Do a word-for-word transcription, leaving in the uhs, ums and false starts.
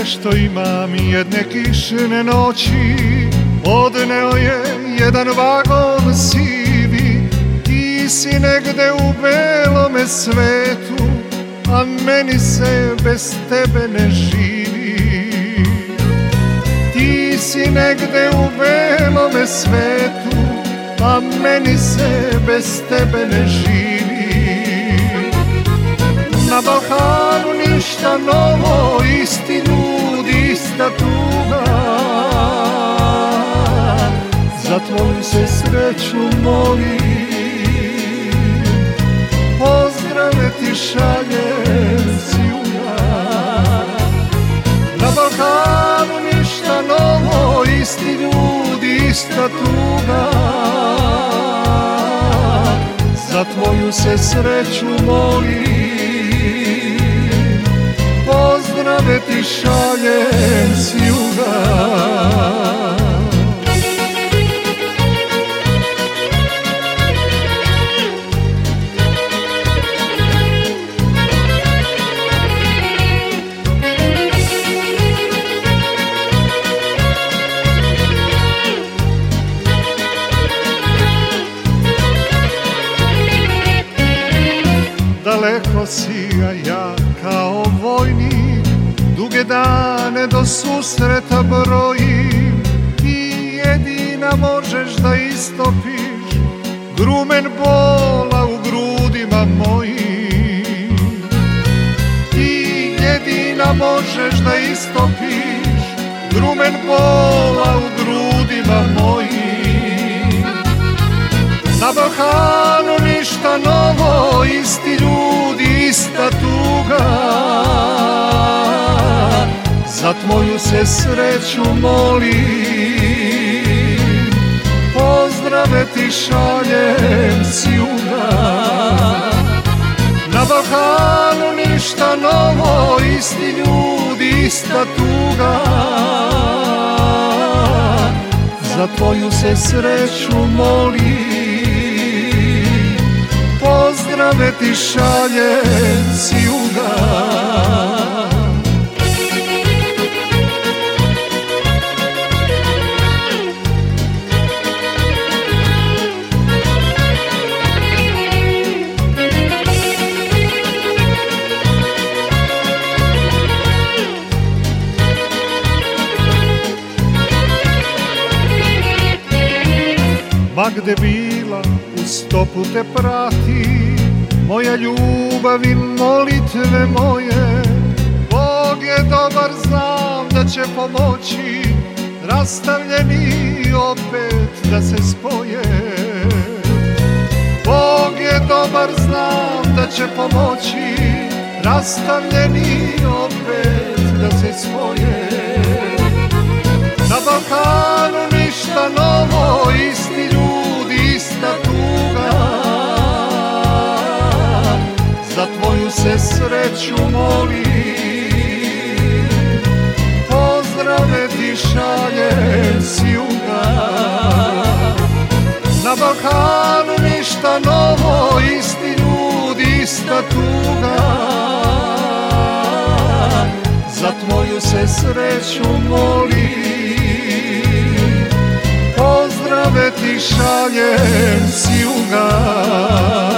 sve što imam jedne kišne noći odneo je jedan vagon sivi. Ti si negde u belome svetu, a meni se bez tebe ne živi. Ti si negde u belome svetu, a meni se bez tebe ne živi. Na Balkanu ništa novo, isti ljudi, ista tuga. Za tvoju se sreću molim, pozdrave ti šaljem s juga. Na Balkanu ništa novo, isti ljudi, ista tuga. Za tvoju se sreću molim, pozdrave ti šaljem s juga. Daleko si, a ja kao vojnik duge dane do susreta brojim. Ti jedina možeš da istopiš grumen bola u grudima mojim. Ti jedina možeš da istopiš grumen bola u grudima mojim. Na Balkanu ništa novo, isti ljudi, ista tuga. Za tvoju se sreću molim, pozdrave ti šaljem s juga. Na Balkanu ništa novo, isti ljudi, ista tuga. Za tvoju se sreću molim, pozdrave ti šaljem s juga. Ma gde bila, u stopu te prati moja ljubav i molitve moje. Bog je dobar, znam da će pomoći rastavljeni opet da se spoje. Bog je dobar, znam da će pomoći rastavljeni opet da se spoje. Na Balkanu ništa novo, isti ljudi, ista tuga. Za tvoju se sreću molim, pozdrave ti šaljem s juga. Na Balkanu ništa novo, isti ljudi, ista tuga. Za tvoju se sreću molim, pozdrave ti šaljem s juga.